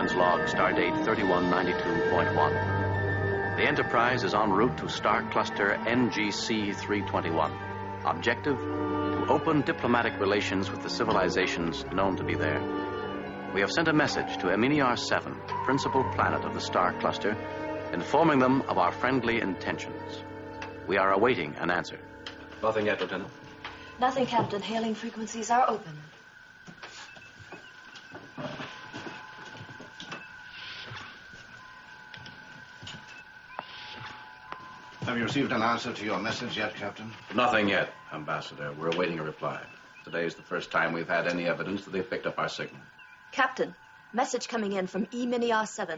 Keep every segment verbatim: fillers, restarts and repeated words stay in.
Captain's log, stardate thirty-one ninety-two point one. The Enterprise is en route to star cluster N G C three twenty-one. Objective, to open diplomatic relations with the civilizations known to be there. We have sent a message to Eminiar seven, principal planet of the star cluster, informing them of our friendly intentions. We are awaiting an answer. Nothing yet, Lieutenant. Nothing, Captain. Hailing frequencies are open. Have you received an answer to your message yet, Captain? Nothing yet, Ambassador. We're awaiting a reply. Today is the first time we've had any evidence that they've picked up our signal. Captain, message coming in from Eminiar seven.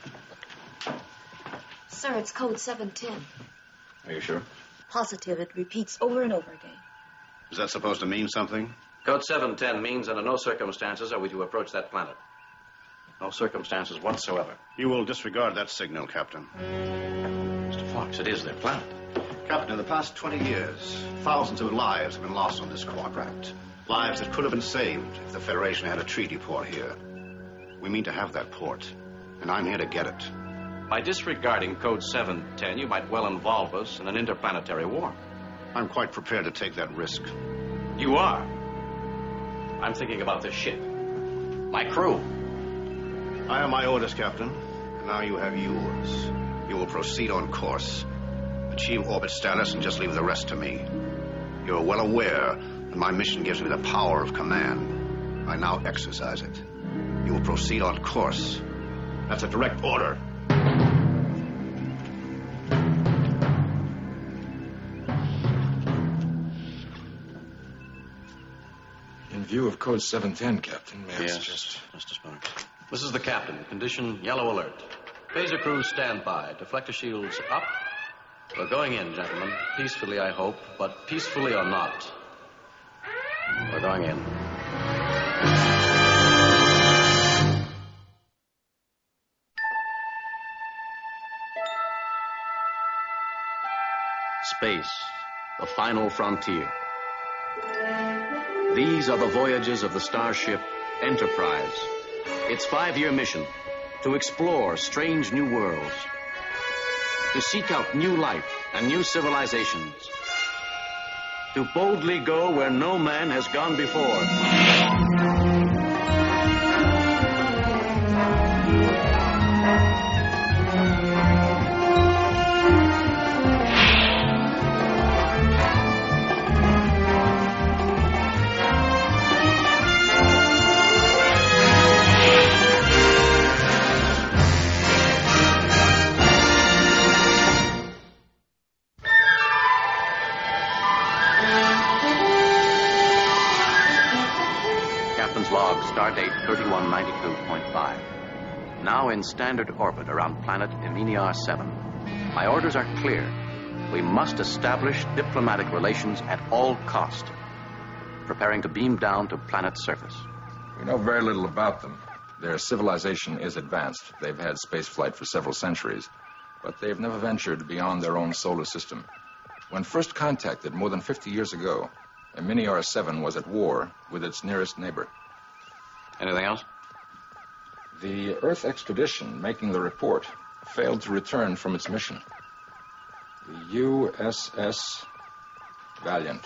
Sir, it's code seven ten. Are you sure? Positive. It repeats over and over again. Is that supposed to mean something? Code seven ten means under no circumstances are we to approach that planet. No circumstances whatsoever. You will disregard that signal, Captain. Mister Fox, it is their planet. Captain, in the past twenty years, thousands of lives have been lost on this quadrant. Lives that could have been saved if the Federation had a treaty port here. We mean to have that port, and I'm here to get it. By disregarding Code seven ten, you might well involve us in an interplanetary war. I'm quite prepared to take that risk. You are? I'm thinking about this ship. My crew. I have my orders, Captain, and now you have yours. You will proceed on course, achieve orbit status, and just leave the rest to me. You're well aware that my mission gives me the power of command. I now exercise it. You will proceed on course. That's a direct order. In view of Code seven ten, Captain, may I yes, suggest... Mister Sparks. This is the captain. Condition yellow alert. Phaser crews stand by. Deflector shields up. We're going in, gentlemen. Peacefully, I hope, but peacefully or not. We're going in. Space, the final frontier. These are the voyages of the starship Enterprise. Its five-year mission, to explore strange new worlds, to seek out new life and new civilizations, to boldly go where no man has gone before. Stardate thirty-one ninety-two point five. Now in standard orbit around planet Eminiar seven. My orders are clear. We must establish diplomatic relations at all cost. Preparing to beam down to planet's surface. We know very little about them. Their civilization is advanced. They've had space flight for several centuries. But they've never ventured beyond their own solar system. When first contacted more than fifty years ago, Eminiar seven was at war with its nearest neighbor. Anything else? The Earth expedition making the report failed to return from its mission. The U S S Valiant.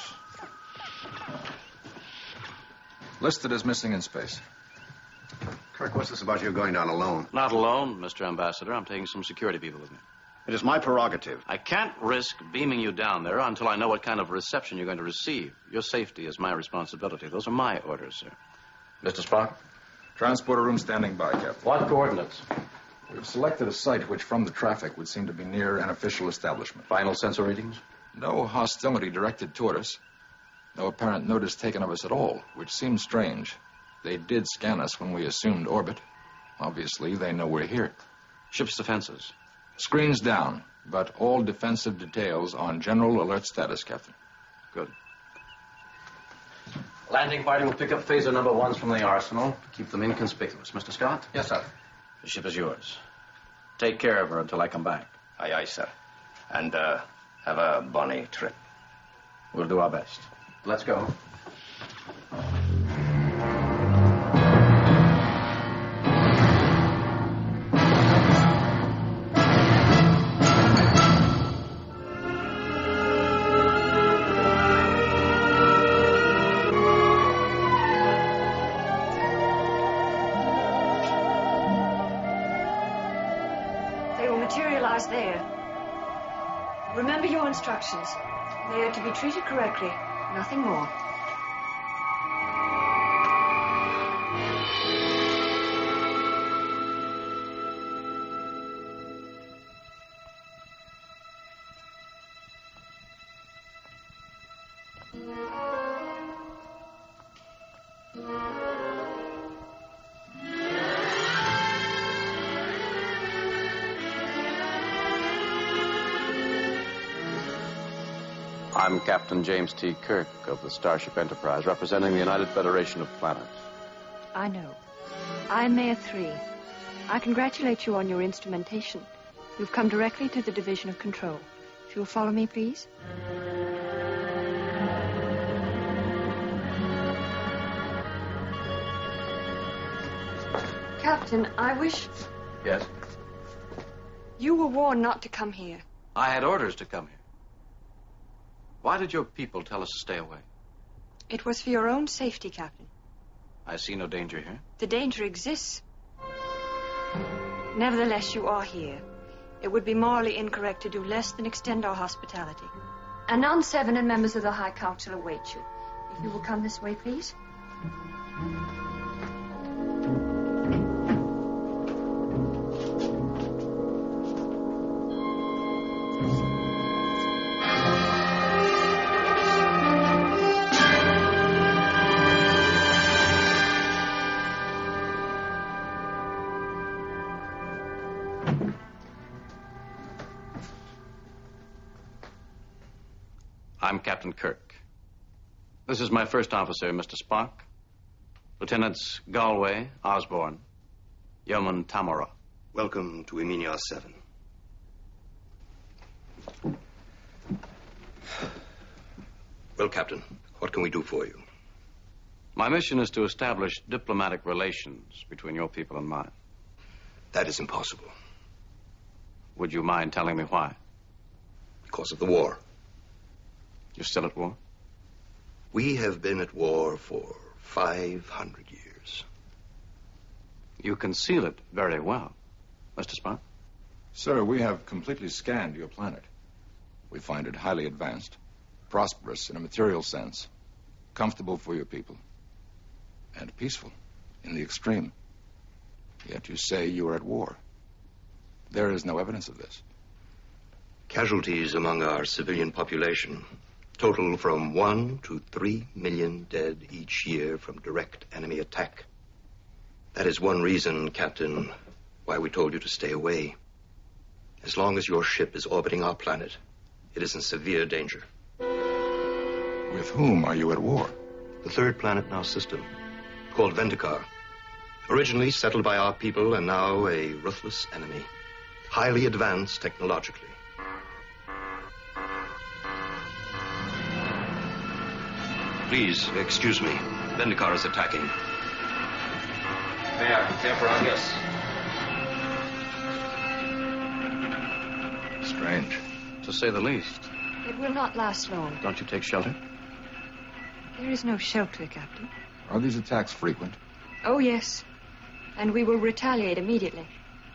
Listed as missing in space. Kirk, what's this about you going down alone? Not alone, Mister Ambassador. I'm taking some security people with me. It is my prerogative. I can't risk beaming you down there until I know what kind of reception you're going to receive. Your safety is my responsibility. Those are my orders, sir. Mister Spock? Transporter room standing by, Captain. What coordinates? We've selected a site which, from the traffic, would seem to be near an official establishment. Final sensor readings? No hostility directed toward us. No apparent notice taken of us at all, which seems strange. They did scan us when we assumed orbit. Obviously, they know we're here. Ship's defenses? Screens down, but all defensive details on general alert status, Captain. Good. Landing party will pick up phaser number ones from the arsenal. Keep them inconspicuous. Mister Scott? Yes, sir. The ship is yours. Take care of her until I come back. Aye, aye, sir. And, uh, have a bonny trip. We'll do our best. Let's go. materialize there. Remember your instructions. They are to be treated correctly, nothing more. I'm Captain James T. Kirk of the Starship Enterprise, representing the United Federation of Planets. I know. I'm Maya three. I congratulate you on your instrumentation. You've come directly to the Division of Control. If you'll follow me, please. Captain, I wish... Yes? You were warned not to come here. I had orders to come here. Why did your people tell us to stay away? It was for your own safety, Captain. I see no danger here. The danger exists. Nevertheless, you are here. It would be morally incorrect to do less than extend our hospitality. Anon seven and members of the High Council await you. If you will come this way, please. I'm Captain Kirk. This is my first officer, Mister Spock. Lieutenants Galway, Osborne, Yeoman Tamara. Welcome to Emenia seven. Well, Captain, what can we do for you? My mission is to establish diplomatic relations between your people and mine. That is impossible. Would you mind telling me why? Because of the war. You're still at war? We have been at war for five hundred years. You conceal it very well, Mister Spock. Sir, we have completely scanned your planet. We find it highly advanced, prosperous in a material sense, comfortable for your people, and peaceful in the extreme. Yet you say you are at war. There is no evidence of this. Casualties among our civilian population total from one to three million dead each year from direct enemy attack. That is one reason, Captain, why we told you to stay away. As long as your ship is orbiting our planet, it is in severe danger. With whom are you at war? The third planet in our system, called Vendikar. Originally settled by our people and now a ruthless enemy. Highly advanced technologically. Please, excuse me. Vendikar is attacking. May I prepare for our guests? Strange. To say the least. It will not last long. Don't you take shelter? There is no shelter, Captain. Are these attacks frequent? Oh, yes. And we will retaliate immediately.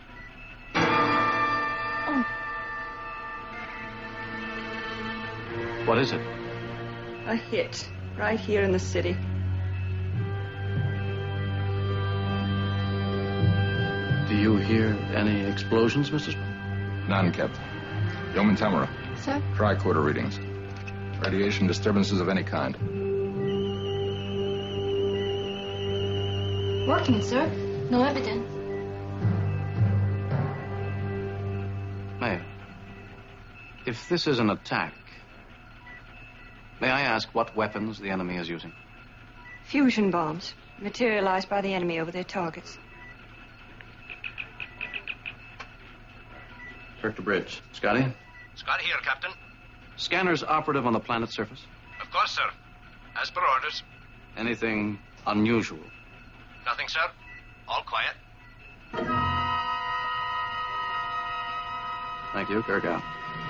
Oh. What is it? A hit. Right here in the city. Do you hear any explosions, Mister Spock? None, Captain. Yeoman Tamara. Sir? Tricorder readings. Radiation disturbances of any kind. Working, sir. No evidence. Mayor, if this is an attack, may I ask what weapons the enemy is using? Fusion bombs, materialized by the enemy over their targets. Kirk to bridge. Scotty? Scotty here, Captain. Scanners operative on the planet's surface? Of course, sir. As per orders. Anything unusual? Nothing, sir. All quiet. Thank you. Kirk out.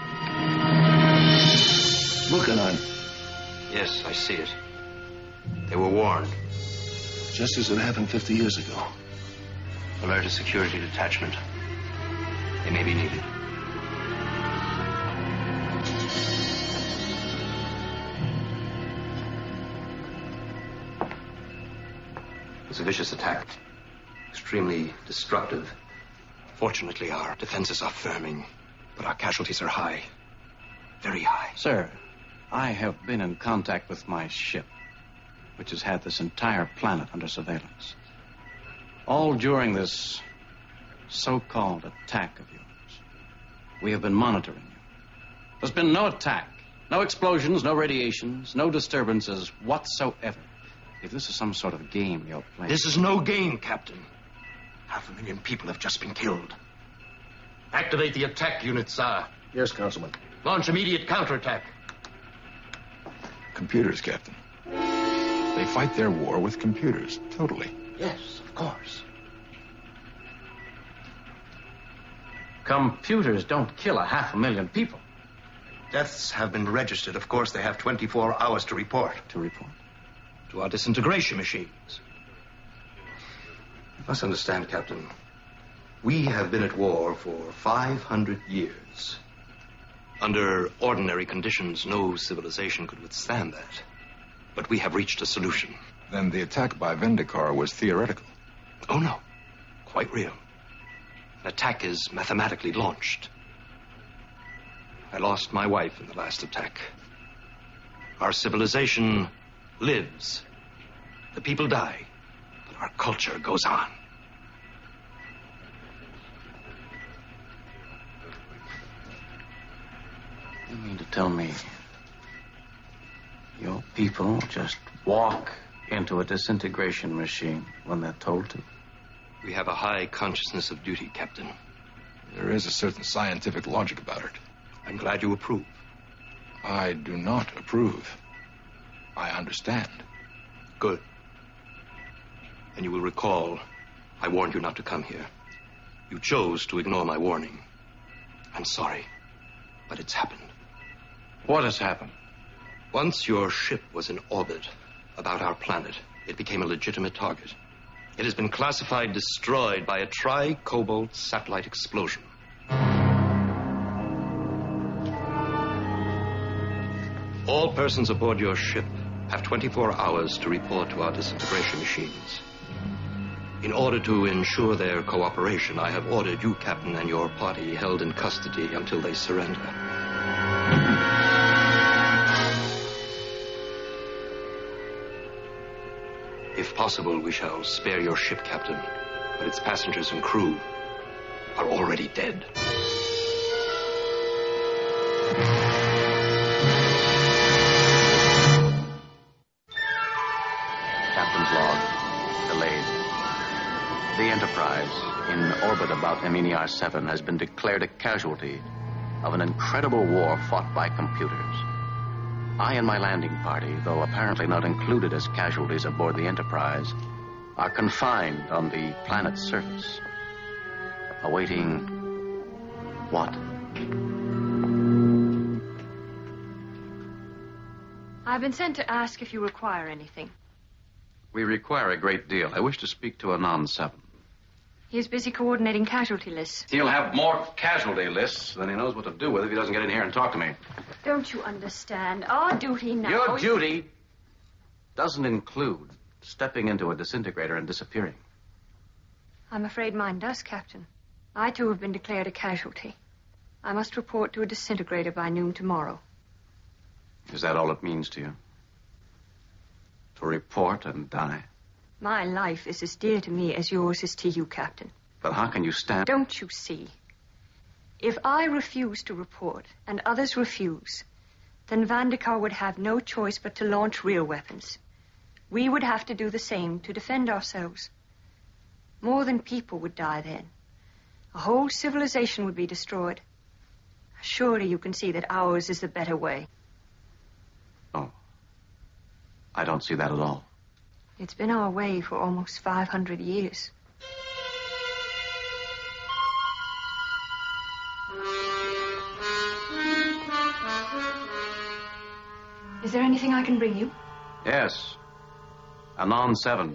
Vulcanon. Yes, I see it. They were warned. Just as it happened fifty years ago. Alert a security detachment. They may be needed. was a vicious attack. Extremely destructive. Fortunately, our defenses are firming, but our casualties are high. Very high. Sir, I have been in contact with my ship, which has had this entire planet under surveillance. All during this so-called attack of yours, we have been monitoring you. There's been no attack, no explosions, no radiations, no disturbances whatsoever. If this is some sort of game you're playing... This is no game, Captain. Half a million people have just been killed. Activate the attack unit, sir. Yes, Councilman. Launch immediate counterattack. Computers, Captain. They fight their war with computers, totally. Yes, of course. Computers don't kill a half a million people. Deaths have been registered. Of course, they have twenty-four hours to report. To report? To our disintegration machines. You must understand, Captain. We have been at war for five hundred years. Under ordinary conditions, no civilization could withstand that. But we have reached a solution. Then the attack by Vendikar was theoretical. Oh, no. Quite real. An attack is mathematically launched. I lost my wife in the last attack. Our civilization lives. The people die, but our culture goes on. You mean to tell me your people just walk into a disintegration machine when they're told to? We have a high consciousness of duty, Captain. There is a certain scientific logic about it. I'm glad you approve. I do not approve. I understand. Good. And you will recall, I warned you not to come here. You chose to ignore my warning. I'm sorry, but it's happened. What has happened? Once your ship was in orbit about our planet, it became a legitimate target. It has been classified destroyed by a tri-cobalt satellite explosion. All persons aboard your ship have twenty-four hours to report to our disintegration machines. In order to ensure their cooperation, I have ordered you, Captain, and your party held in custody until they surrender. If possible, we shall spare your ship, Captain, but its passengers and crew are already dead. Captain's log. Delayed. The Enterprise, in orbit about M N E R seven, has been declared a casualty of an incredible war fought by computers. I and my landing party, though apparently not included as casualties aboard the Enterprise, are confined on the planet's surface, awaiting what? I've been sent to ask if you require anything. We require a great deal. I wish to speak to Anon seven. He's busy coordinating casualty lists. He'll have more casualty lists than he knows what to do with if he doesn't get in here and talk to me. Don't you understand? Our duty now Your is... duty doesn't include stepping into a disintegrator and disappearing. I'm afraid mine does, Captain. I, too, have been declared a casualty. I must report to a disintegrator by noon tomorrow. Is that all it means to you? To report and die? My life is as dear to me as yours is to you, Captain. But how can you stand... Don't you see? If I refuse to report and others refuse, then Vandekar would have no choice but to launch real weapons. We would have to do the same to defend ourselves. More than people would die then. A whole civilization would be destroyed. Surely you can see that ours is the better way. Oh. I don't see that at all. It's been our way for almost five hundred years. Is there anything I can bring you? Yes. Anon seven.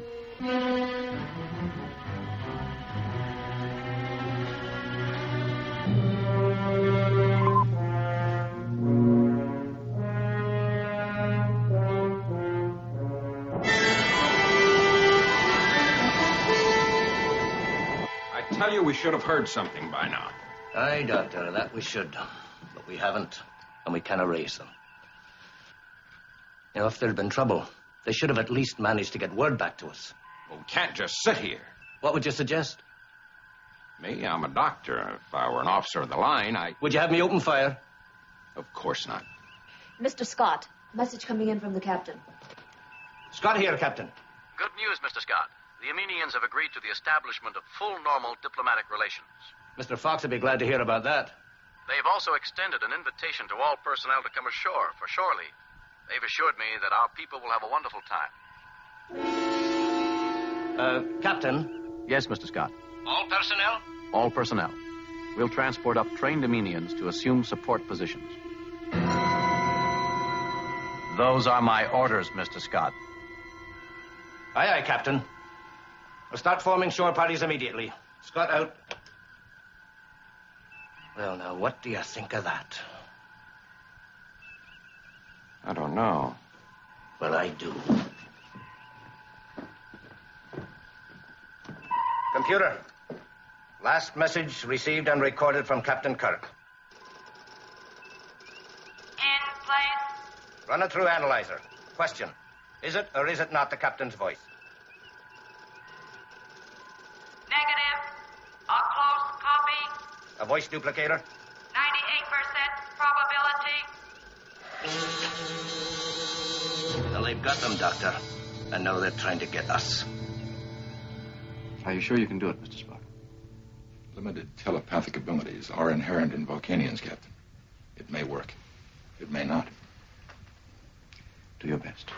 tell you we should have heard something by now. Aye, Doctor, that we should. But we haven't, and we can't erase them. You know, if there'd been trouble, they should have at least managed to get word back to us. Well, we can't just sit here. What would you suggest? Me, I'm a doctor. If I were an officer of the line, I... Would you have me open fire? Of course not. Mister Scott, message coming in from the captain. Scott here, Captain. Good news, Mister Scott. The Armenians have agreed to the establishment of full normal diplomatic relations. Mister Fox would be glad to hear about that. They've also extended an invitation to all personnel to come ashore for shore leave. They've assured me that our people will have a wonderful time. Uh, Captain? Yes, Mister Scott. All personnel? All personnel. We'll transport up trained Armenians to assume support positions. Those are my orders, Mister Scott. Aye, aye, Captain. We'll start forming shore parties immediately. Scott out. Well, now, what do you think of that? I don't know. Well, I do. Computer. Last message received and recorded from Captain Kirk. In place. Run it through analyzer. Question. Is it or is it not the captain's voice? Negative. A close copy. A voice duplicator? ninety-eight percent probability. Well, they've got them, Doctor. And now they're trying to get us. Are you sure you can do it, Mister Spock? Limited telepathic abilities are inherent in Vulcanians, Captain. It may work. It may not. Do your best.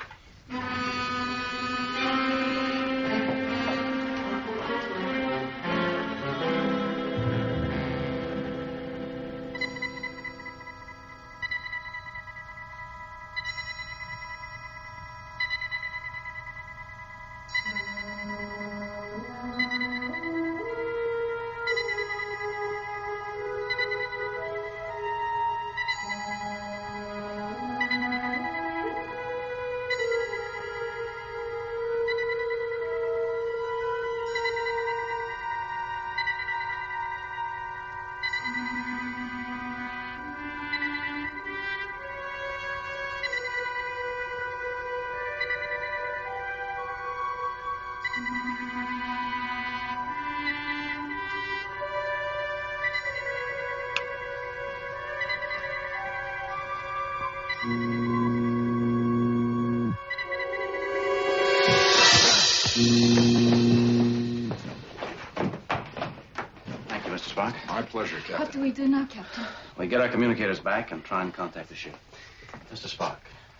Thank you, Mister Spock. My pleasure, Captain. What do we do now, Captain? We get our communicators back and try and contact the ship. Mister Spock,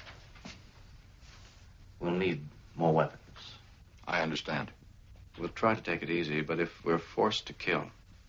we'll need more weapons. I understand. We'll try to take it easy, but if we're forced to kill...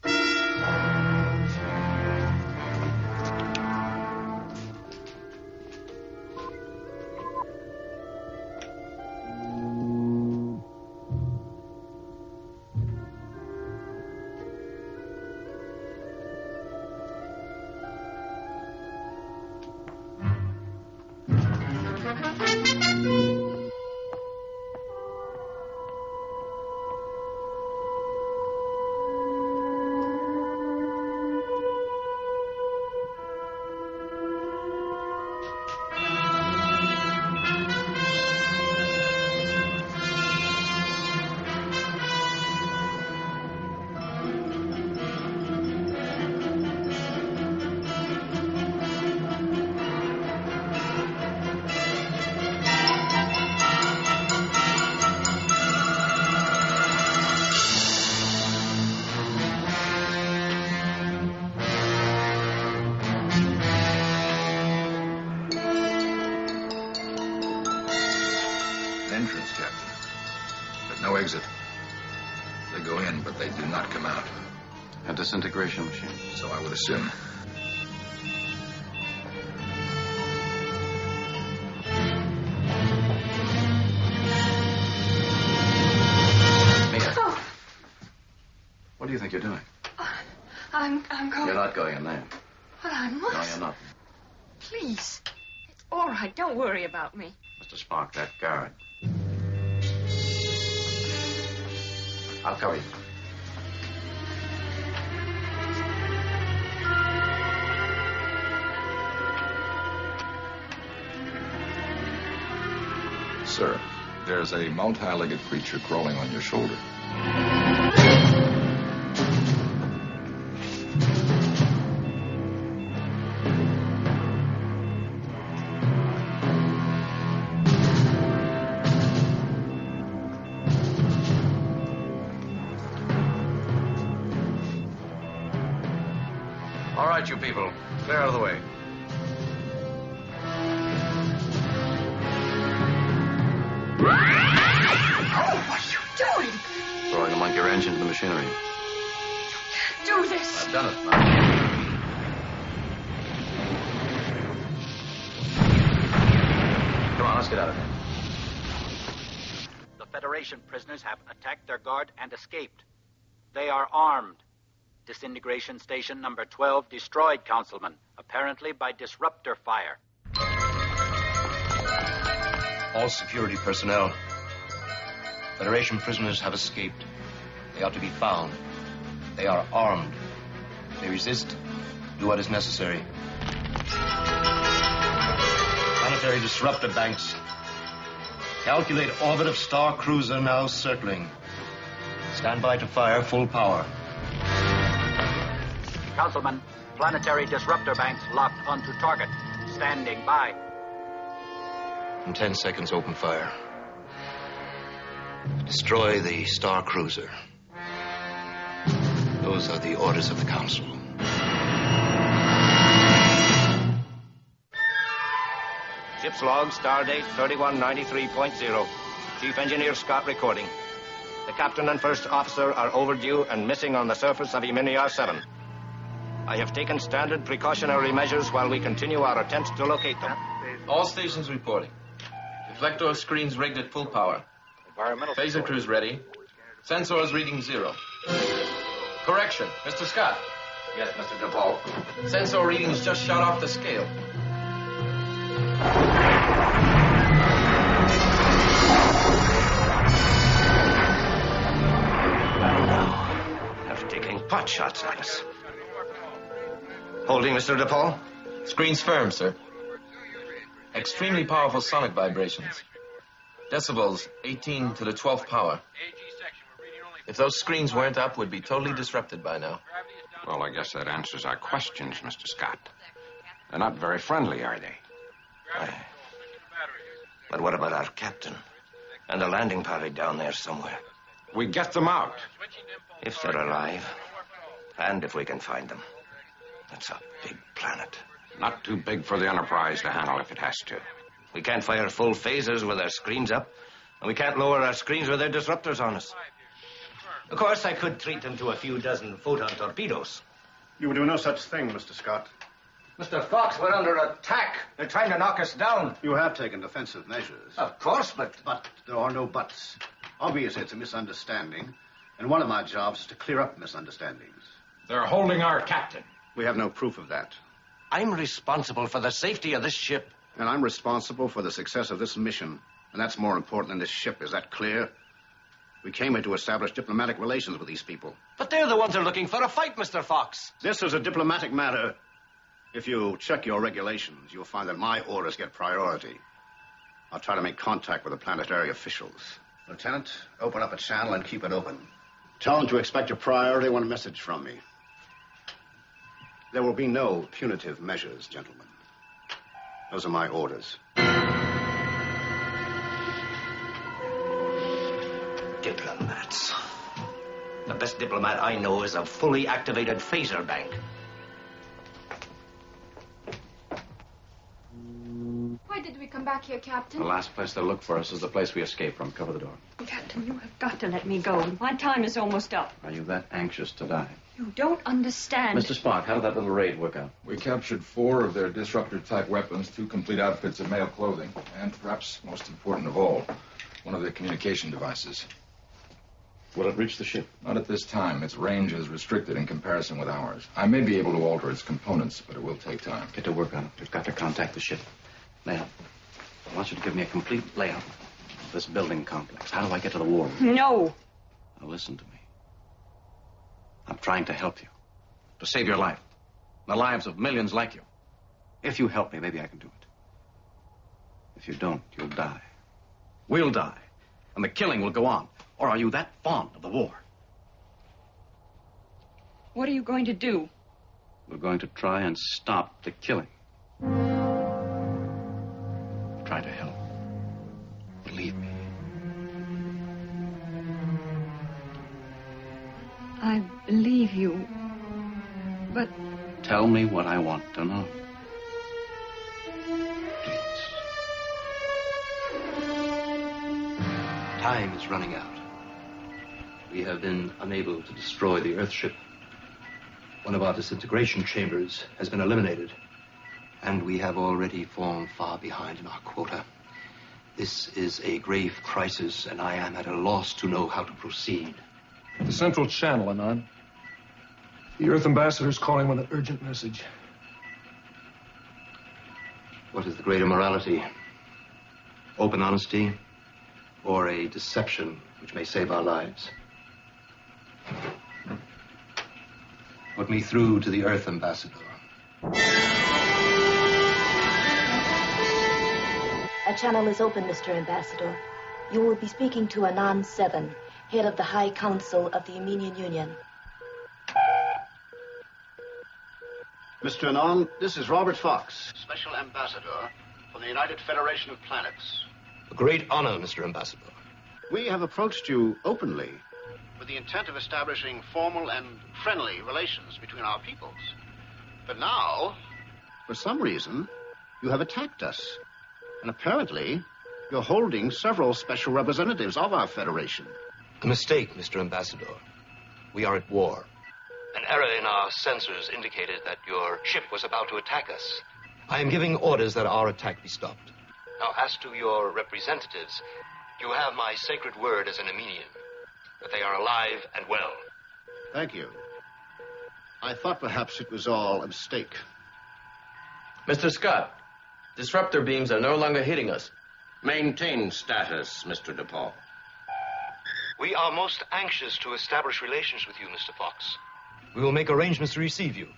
Entrance, Captain. But no exit. They go in, but they do not come out. A disintegration machine. So I would assume. Mia. Oh. What do you think you're doing? I'm, I'm going... You're not going in there. Well, I must. No, you're not. Please. It's all right. Don't worry about me. Mister Spock, that guard. I'll cover you. There's a multi-legged creature crawling on your shoulder. All right, you people. Clear out of the way. What are you doing? Throwing the monkey wrench into the machinery. Do this. I've done it. Come on, let's get out of here. The Federation prisoners have attacked their guard and escaped. They are armed. Disintegration station number twelve destroyed, Councilman, apparently by disruptor fire. All security personnel. Federation prisoners have escaped. They are to be found. They are armed. They resist. Do what is necessary. Planetary disruptor banks. Calculate orbit of star cruiser now circling. Stand by to fire full power. Councilman, planetary disruptor banks locked onto target. Standing by. In ten seconds, open fire. Destroy the star cruiser. Those are the orders of the Council. Ship's log, stardate thirty-one ninety-three point zero. Chief Engineer Scott recording. The captain and first officer are overdue and missing on the surface of Emini R seven. I have taken standard precautionary measures while we continue our attempts to locate them. All stations reporting. Deflector screens rigged at full power. Environmental Phaser crews ready. Sensors reading zero. Correction, Mister Scott. Yes, Mister DePaul. Sensor readings just shot off the scale. They're taking pot shots at us. Holding, Mister DePaul? Screens firm, sir. Extremely powerful sonic vibrations. Decibels, eighteen to the twelfth power. If those screens weren't up, we'd be totally disrupted by now. Well, I guess that answers our questions, Mister Scott. They're not very friendly, are they? Aye. But what about our captain? And the landing party down there somewhere? We get them out. If they're alive. And if we can find them. That's a big planet. Not too big for the Enterprise to handle if it has to. We can't fire full phasers with our screens up. And we can't lower our screens with their disruptors on us. Of course, I could treat them to a few dozen photon torpedoes. You would do no such thing, Mister Scott. Mister Fox, we're under attack. They're trying to knock us down. You have taken defensive measures. Of course, but... But there are no buts. Obviously, it's a misunderstanding. And one of my jobs is to clear up misunderstandings. They're holding our captain. We have no proof of that. I'm responsible for the safety of this ship. And I'm responsible for the success of this mission. And that's more important than this ship. Is that clear? We came here to establish diplomatic relations with these people. But they're the ones who are looking for a fight, Mister Fox. This is a diplomatic matter. If you check your regulations, you'll find that my orders get priority. I'll try to make contact with the planetary officials. Lieutenant, open up a channel and keep it open. Tell them to expect a priority one message from me. There will be no punitive measures, gentlemen. Those are my orders. Diplomats. The best diplomat I know is a fully activated phaser bank. Why did we come back here, Captain? The last place they'll look for us is the place we escaped from. Cover the door. Captain, you have got to let me go. My time is almost up. Are you that anxious to die? You don't understand. Mister Spock, how did that little raid work out? We captured four of their disruptor-type weapons, two complete outfits of male clothing, and perhaps most important of all, one of their communication devices. Will it reach the ship? Not at this time. Its range is restricted in comparison with ours. I may be able to alter its components, but it will take time. Get to work on it. We've got to contact the ship. Now, I want you to give me a complete layout of this building complex. How do I get to the war room? No. Now, listen to me. I'm trying to help you. To save your life. The lives of millions like you. If you help me, maybe I can do it. If you don't, you'll die. We'll die. and the killing will go on? Or are you that fond of the war? What are you going to do? We're going to try and stop the killing. Try to help. Believe me. I believe you, but... Tell me what I want to know. Time is running out. We have been unable to destroy the Earthship. One of our disintegration chambers has been eliminated, and we have already fallen far behind in our quota. This is a grave crisis, and I am at a loss to know how to proceed. The Central Channel, Anon. The Earth Ambassador is calling with an urgent message. What is the greater morality? Open honesty, or a deception which may save our lives? Put me through to the Earth Ambassador. A channel is open, Mister Ambassador. You will be speaking to Anon seven, head of the High Council of the Emenian Union. Mister Anon, this is Robert Fox, Special Ambassador from the United Federation of Planets. A great honor, Mister Ambassador. We have approached you openly with the intent of establishing formal and friendly relations between our peoples. But now, for some reason, you have attacked us. And apparently, you're holding several special representatives of our Federation. A mistake, Mister Ambassador. We are at war. An error in our sensors indicated that your ship was about to attack us. I am giving orders that our attack be stopped. Now, as to your representatives, you have my sacred word as an Emenian, that they are alive and well. Thank you. I thought perhaps it was all a mistake. Mister Scott, disruptor beams are no longer hitting us. Maintain status, Mister DePaul. We are most anxious to establish relations with you, Mister Fox. We will make arrangements to receive you.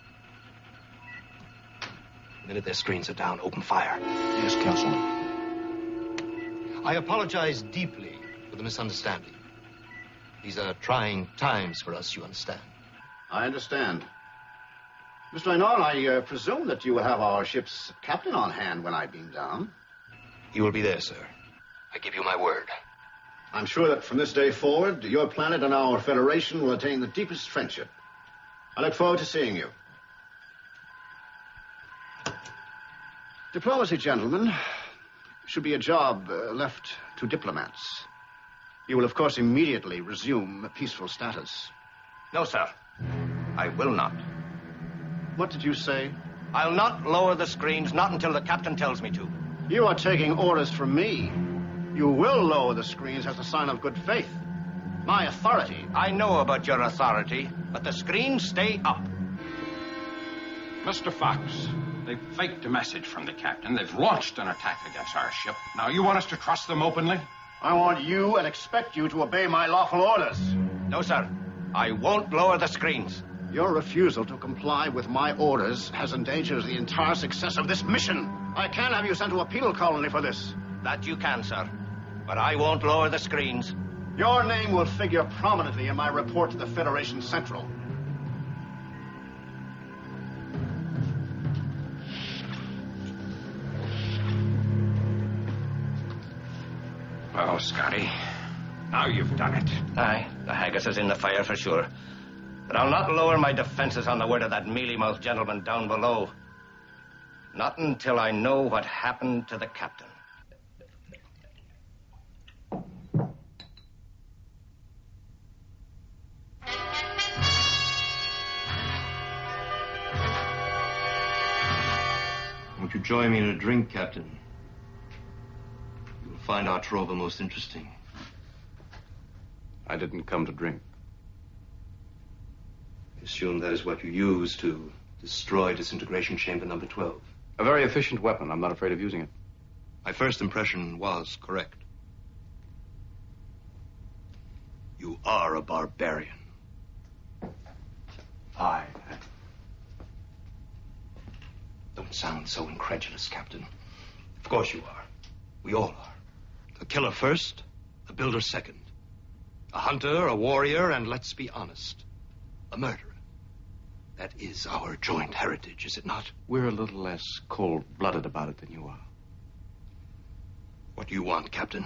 The minute their screens are down, open fire. Yes, Councilman. I apologize deeply for the misunderstanding. These are trying times for us, you understand. I understand. Mister Anon, I uh, presume that you will have our ship's captain on hand when I beam down. He will be there, sir. I give you my word. I'm sure that from this day forward, your planet and our Federation will attain the deepest friendship. I look forward to seeing you. Diplomacy, gentlemen, should be a job uh, left to diplomats. You will, of course, immediately resume a peaceful status. No, sir. I will not. What did you say? I'll not lower the screens, not until the captain tells me to. You are taking orders from me. You will lower the screens as a sign of good faith. My authority. I know about your authority, but the screens stay up. Mister Fox, they've faked a message from the captain. They've launched an attack against our ship. Now, you want us to trust them openly? I want you and expect you to obey my lawful orders. No, sir. I won't lower the screens. Your refusal to comply with my orders has endangered the entire success of this mission. I can't have you sent to a penal colony for this. That you can, sir. But I won't lower the screens. Your name will figure prominently in my report to the Federation Central. Oh, Scotty. Now you've done it. Aye, the haggis is in the fire for sure. But I'll not lower my defenses on the word of that mealy-mouthed gentleman down below. Not until I know what happened to the captain. Won't you join me in a drink, Captain? You'll find our trova most interesting. I didn't come to drink. I assume that is what you use to destroy disintegration chamber number twelve. A very efficient weapon. I'm not afraid of using it. My first impression was correct. You are a barbarian. I. Don't sound so incredulous, Captain. Of course you are. We all are. A killer first, a builder second, a hunter, a warrior, and let's be honest, a murderer. That is our joint heritage, is it not? We're a little less cold-blooded about it than you are. What do you want, Captain?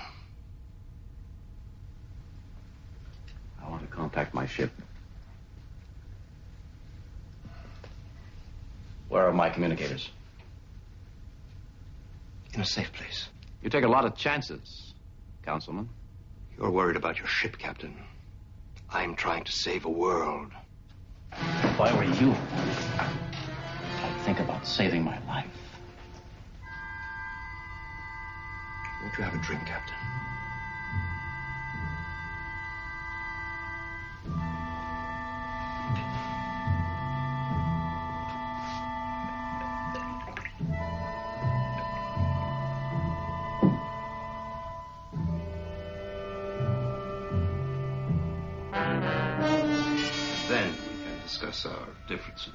I want to contact my ship. Where are my communicators? In a safe place. You take a lot of chances, Councilman. You're worried about your ship, Captain. I'm trying to save a world. If I were you, I'd think about saving my life. Won't you have a drink, Captain? Then we can discuss our differences.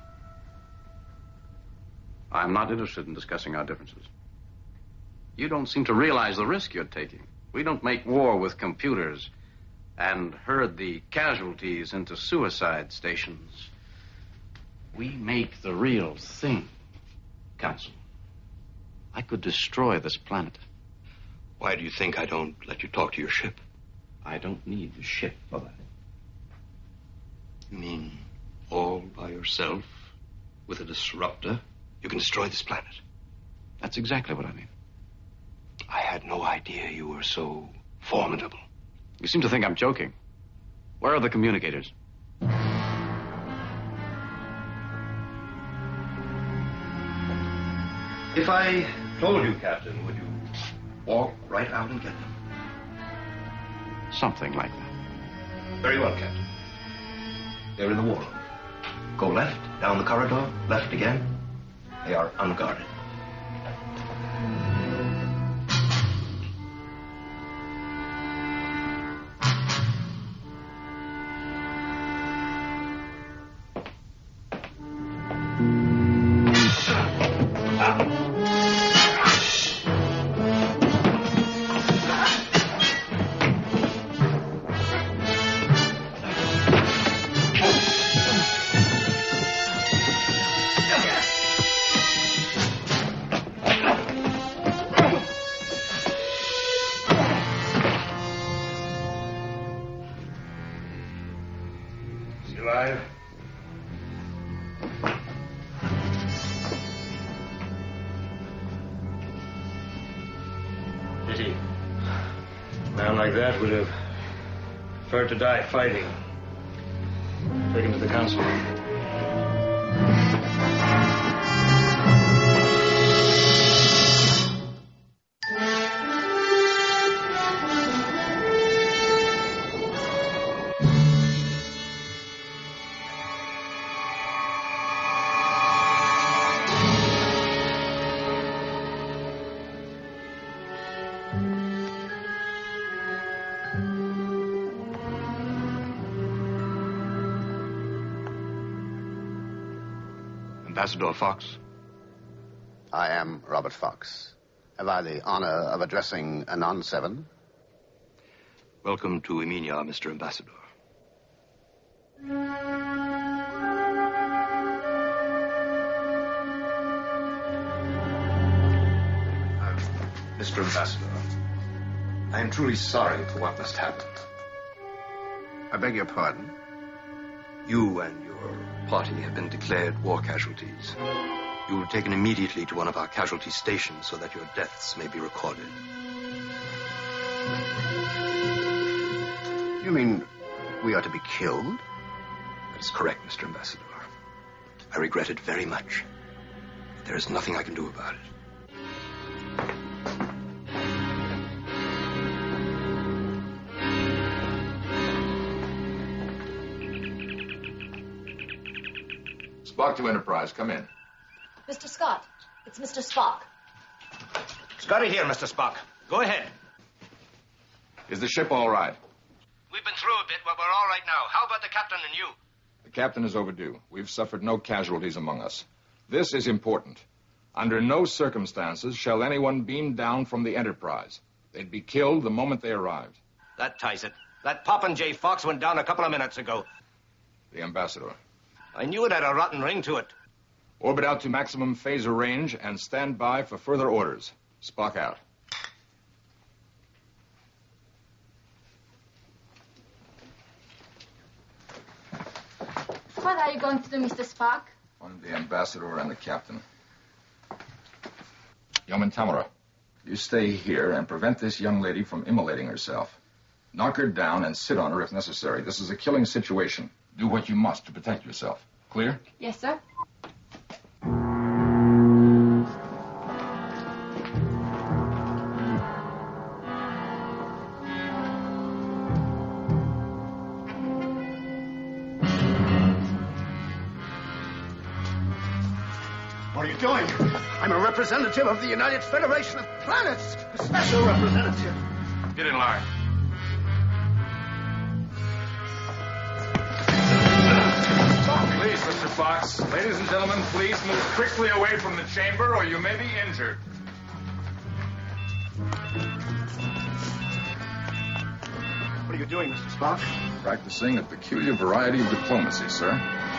I'm not interested in discussing our differences. You don't seem to realize the risk you're taking. We don't make war with computers and herd the casualties into suicide stations. We make the real thing, Council. I could destroy this planet. Why do you think I don't let you talk to your ship? I don't need the ship for that. You mean all by yourself, with a disruptor, you can destroy this planet? That's exactly what I mean. I had no idea you were so formidable. You seem to think I'm joking. Where are the communicators? If I told you, Captain, would you walk right out and get them? Something like that. Very well, Captain. They're in the war room. Go left, down the corridor, left again. They are unguarded. To die fighting. Take him to the council. Ambassador Fox. I am Robert Fox. Have I the honor of addressing Anon seven? Welcome to Eminia, Mister Ambassador. Uh, Mister Ambassador, I am truly sorry for what must happen. I beg your pardon? You and your party have been declared war casualties. You were taken immediately to one of our casualty stations so that your deaths may be recorded. You mean we are to be killed? That is correct, Mister Ambassador. I regret it very much. But there is nothing I can do about it. Spock to Enterprise. Come in. Mister Scott, it's Mister Spock. Scotty here, Mister Spock. Go ahead. Is the ship all right? We've been through a bit, but we're all right now. How about the captain and you? The captain is overdue. We've suffered no casualties among us. This is important. Under no circumstances shall anyone beam down from the Enterprise. They'd be killed the moment they arrived. That ties it. That Popinjay Fox went down a couple of minutes ago. The Ambassador. I knew it had a rotten ring to it. Orbit out to maximum phaser range and stand by for further orders. Spock out. What are you going to do, Mister Spock? On the Ambassador and the Captain. Yeoman Tamara, you stay here and prevent this young lady from immolating herself. Knock her down and sit on her if necessary. This is a killing situation. Do what you must to protect yourself. Clear? Yes, sir. What are you doing? I'm a representative of the United Federation of Planets. A special representative. Get in line. Please, Mister Fox. Ladies and gentlemen, please move quickly away from the chamber or you may be injured. What are you doing, Mister Spock? Practicing a peculiar variety of diplomacy, sir.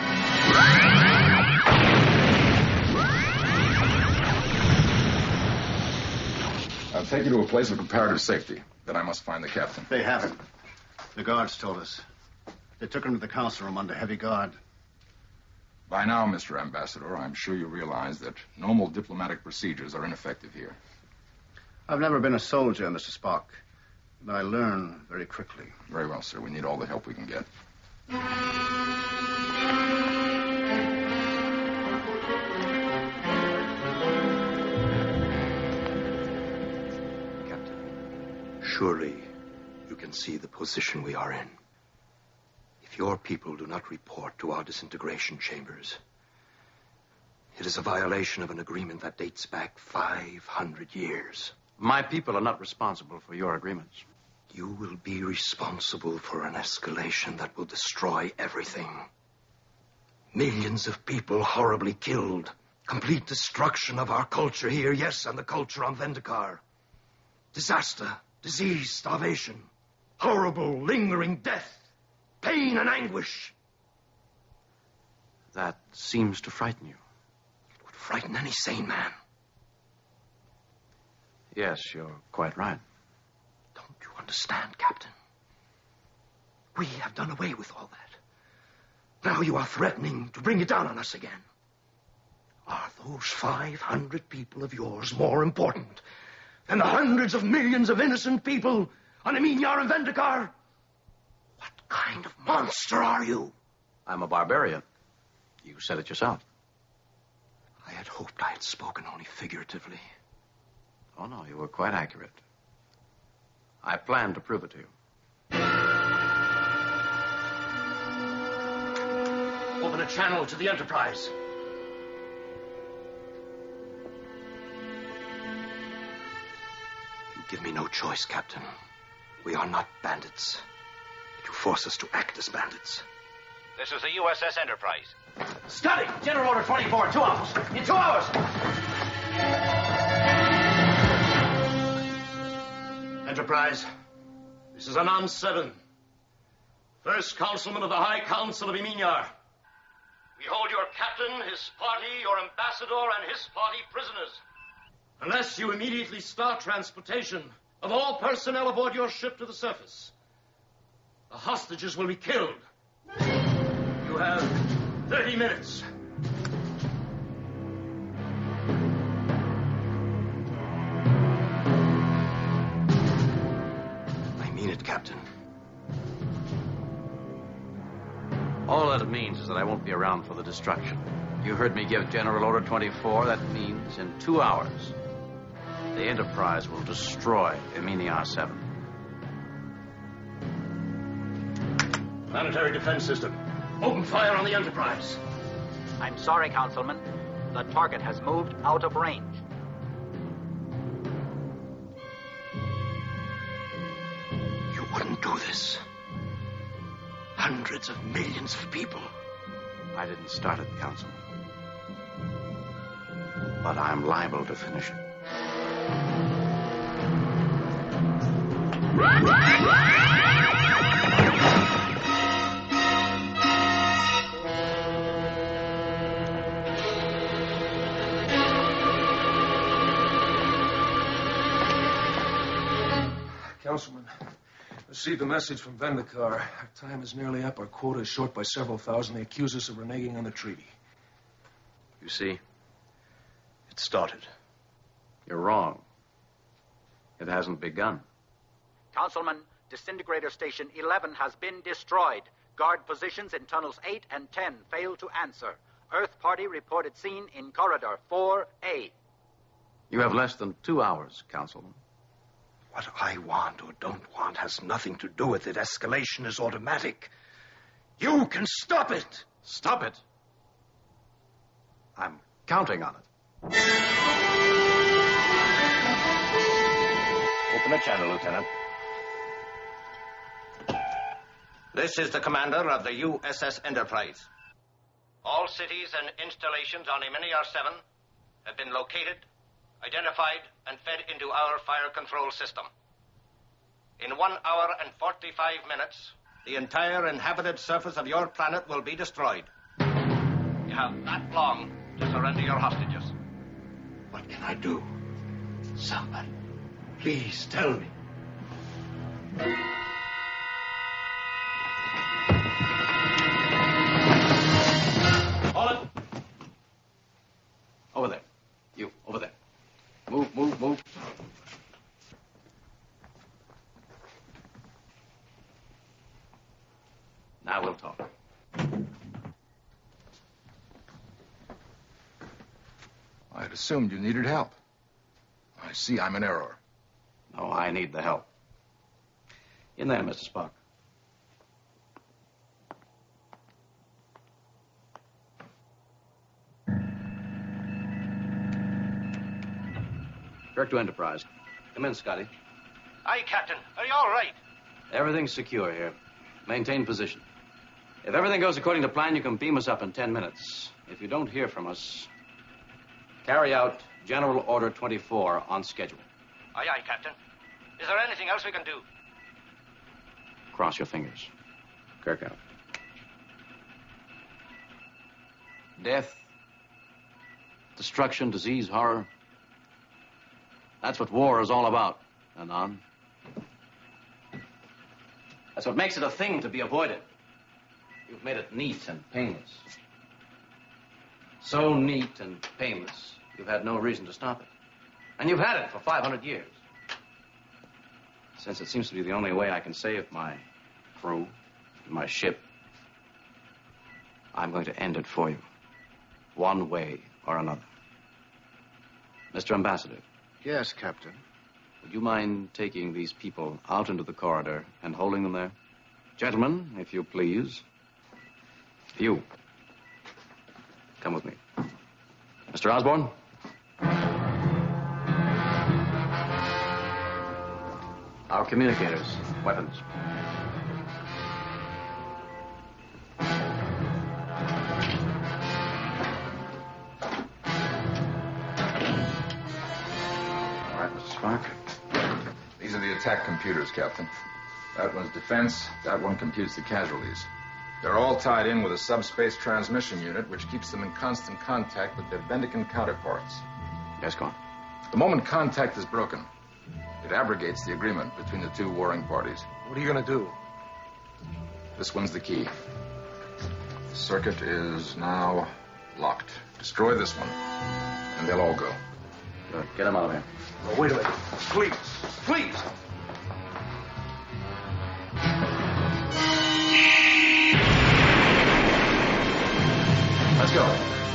I'll take you to a place of comparative safety. Then I must find the captain. They haven't. The guards told us. They took him to the council room under heavy guard. By now, Mister Ambassador, I'm sure you realize that normal diplomatic procedures are ineffective here. I've never been a soldier, Mister Spock, but I learn very quickly. Very well, sir. We need all the help we can get. Surely you can see the position we are in. If your people do not report to our disintegration chambers, it is a violation of an agreement that dates back five hundred years. My people are not responsible for your agreements. You will be responsible for an escalation that will destroy everything. Millions of people horribly killed. Complete destruction of our culture here, yes, and the culture on Vendikar. Disaster. Disease, starvation, horrible, lingering death, pain and anguish. That seems to frighten you. It would frighten any sane man. Yes, you're quite right. Don't you understand, Captain? We have done away with all that. Now you are threatening to bring it down on us again. Are those five hundred people of yours more important than the hundreds of millions of innocent people on Aminyar and Vendikar? What kind of monster are you? I'm a barbarian. You said it yourself. I had hoped I had spoken only figuratively. Oh, no, you were quite accurate. I plan to prove it to you. Open a channel to the Enterprise. Give me no choice, Captain. We are not bandits. You force us to act as bandits. This is the U S S Enterprise. Scotty, General Order twenty-four, two hours. In two hours. Enterprise, this is Anand seven. First Councilman of the High Council of Iminyar. We hold your captain, his party, your ambassador, and his party prisoners. Unless you immediately start transportation of all personnel aboard your ship to the surface, the hostages will be killed. You have thirty minutes. I mean it, Captain. All that it means is that I won't be around for the destruction. You heard me give General Order twenty-four. That means in two hours, the Enterprise will destroy Iminyar seven. Planetary defense system. Open fire on the Enterprise. I'm sorry, Councilman. The target has moved out of range. You wouldn't do this. Hundreds of millions of people. I didn't start it, Councilman. But I'm liable to finish it. Received a message from Vendikar. Our time is nearly up. Our quota is short by several thousand. They accuse us of reneging on the treaty. You see, It started. you're wrong. It hasn't begun. Councilman, disintegrator station eleven has been destroyed. Guard positions in tunnels eight and ten fail to answer. Earth party reported seen in corridor four A. You have less than two hours, Councilman. What I want or don't want has nothing to do with it. Escalation is automatic. You can stop it. Stop it? I'm counting on it. Open the channel, Lieutenant. This is the commander of the U S S Enterprise. All cities and installations on Eminiar seven have been located, identified, and fed into our fire control system. In one hour and forty-five minutes, the entire inhabited surface of your planet will be destroyed. You have that long to surrender your hostages. What can I do? Somebody, please tell me. Hold it. Over there. You, over there. Move, move, move. Now we'll talk. I had assumed you needed help. I see I'm in error. No, I need the help. In there, Mister Spock. Kirk to Enterprise. Come in, Scotty. Aye, Captain. Are you all right? Everything's secure here. Maintain position. If everything goes according to plan, you can beam us up in ten minutes. If you don't hear from us, carry out General Order twenty-four on schedule. Aye, aye, Captain. Is there anything else we can do? Cross your fingers. Kirk out. Death, destruction, disease, horror. That's what war is all about, Anan. That's what makes it a thing to be avoided. You've made it neat and painless. So neat and painless, you've had no reason to stop it. And you've had it for five hundred years. Since it seems to be the only way I can save my crew and my ship, I'm going to end it for you. One way or another. Mister Ambassador. Yes, Captain. Would you mind taking these people out into the corridor and holding them there? Gentlemen, if you please. You. Come with me. Mister Osborne? Our communicators, weapons. All right, Mister Spock. These are the attack computers, Captain. That one's defense, that one computes the casualties. They're all tied in with a subspace transmission unit, which keeps them in constant contact with their Vendican counterparts. Yes, go on. The moment contact is broken, it abrogates the agreement between the two warring parties. What are you going to do? This one's the key. The circuit is now locked. Destroy this one, and they'll all go. Good. Get them out of here. Oh, wait a minute. Please, please. Let's go.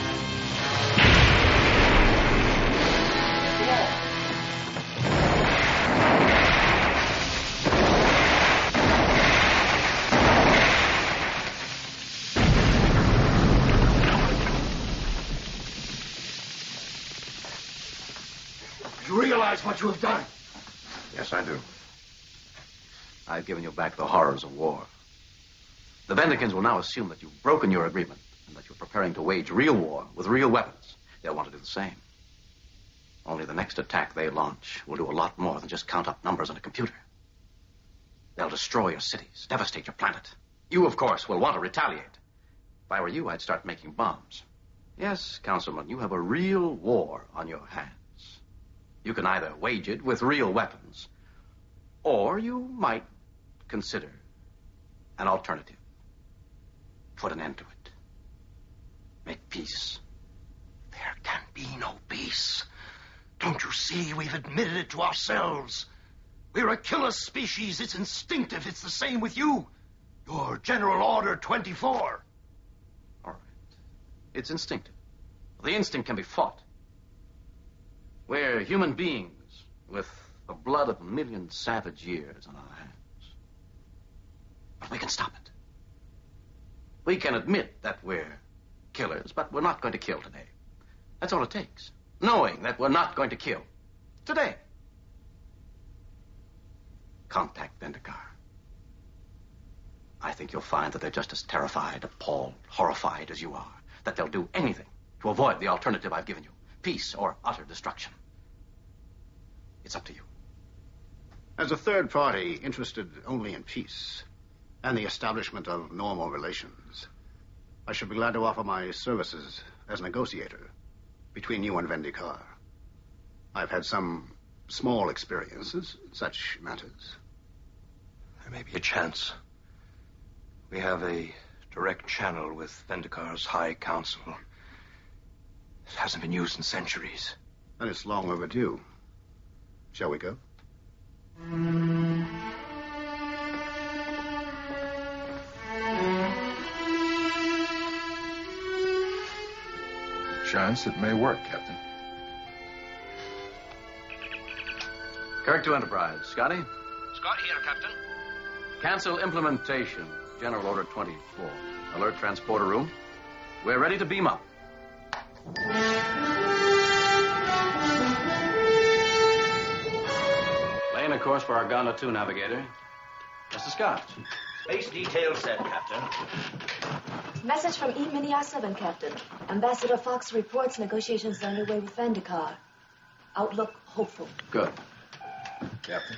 You realize what you have done? Yes, I do. I've given you back the horrors of war. The Vendicans will now assume that you've broken your agreement and that you're preparing to wage real war with real weapons. They'll want to do the same. Only the next attack they launch will do a lot more than just count up numbers on a computer. They'll destroy your cities, devastate your planet. You, of course, will want to retaliate. If I were you, I'd start making bombs. Yes, Councilman, you have a real war on your hands. You can either wage it with real weapons, or you might consider an alternative. Put an end to it. Make peace. There can be no peace. Don't you see? We've admitted it to ourselves. We're a killer species. It's instinctive. It's the same with you. Your General Order twenty-four. All right. It's instinctive. The instinct can be fought. We're human beings with the blood of a million savage years on our hands. But we can stop it. We can admit that we're killers, but we're not going to kill today. That's all it takes. Knowing that we're not going to kill today. Contact Vendikar. I think you'll find that they're just as terrified, appalled, horrified as you are. That they'll do anything to avoid the alternative I've given you. Peace or utter destruction. It's up to you. As a third party interested only in peace and the establishment of normal relations, I should be glad to offer my services as negotiator between you and Vendikar. I've had some small experiences in such matters. There may be a chance. We have a direct channel with Vendikar's High Council. It hasn't been used in centuries. And it's long overdue. Shall we go? Chance it may work, Captain. Kirk to Enterprise. Scotty? Scott here, Captain. Cancel implementation. General Order twenty-four. Alert transporter room. We're ready to beam up. Laying a course for Arganda two, Navigator. Mister Scott. Space detail set, Captain. Message from E Mini R seven, Captain. Ambassador Fox reports negotiations are underway with Vendikar. Outlook hopeful. Good. Captain.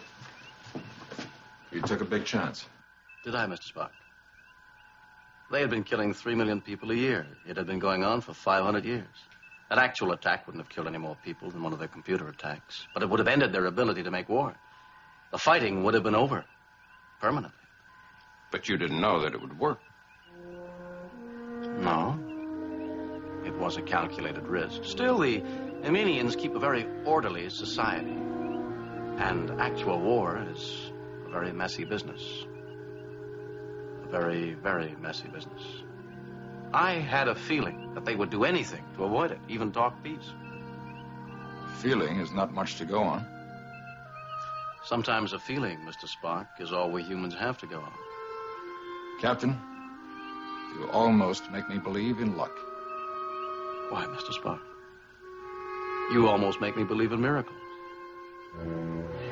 You took a big chance. Did I, Mister Spock? They had been killing three million people a year. It had been going on for five hundred years. An actual attack wouldn't have killed any more people than one of their computer attacks. But it would have ended their ability to make war. The fighting would have been over. Permanently. But you didn't know that it would work. No. It was a calculated risk. Still, the Eminians keep a very orderly society. And actual war is a very messy business. A very, very messy business. I had a feeling that they would do anything to avoid it, even talk peace. Feeling is not much to go on. Sometimes a feeling, Mister Spock, is all we humans have to go on. Captain, you almost make me believe in luck. Why, Mister Spock? You almost make me believe in miracles.